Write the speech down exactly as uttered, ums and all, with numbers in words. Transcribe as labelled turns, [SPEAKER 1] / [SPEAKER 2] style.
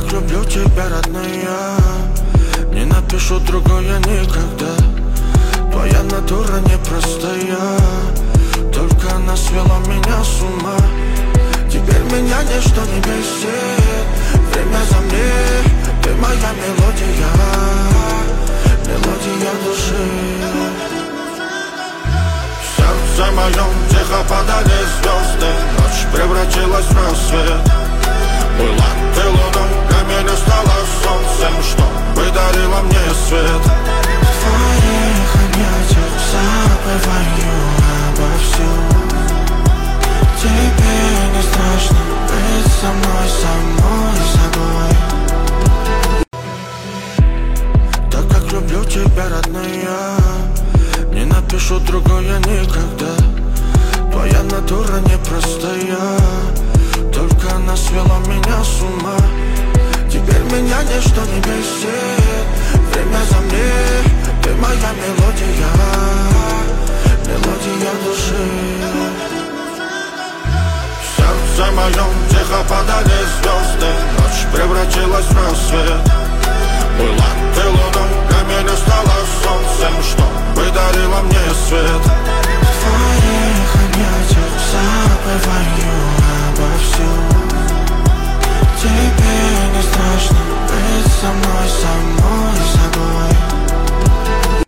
[SPEAKER 1] как люблю тебя, родная. Не напишу другое никогда. Твоя натура непростая, только она свела меня с ума. Теперь меня ничто не бесит. Время за мне, ты моя мелодия, мелодия души. В сердце моем тихо падали звезды, ночь превратилась в рассвет. Была ты луной, для меня стала солнцем, что подарила мне свет. В твоих объятиях забываю обо всем. Тебе не страшно быть со мной, самой собой. Так как люблю тебя, родная, не напишу другое никогда. Твоя натура непростая, только она свела меня с ума. Теперь меня ничто не бесит. Время за мне, ты моя мелодия, мелодия души. В сердце моем тихо падали звезды, ночь превратилась в рассвет. Была ты луной, для меня стала солнцем, что подарила мне свет.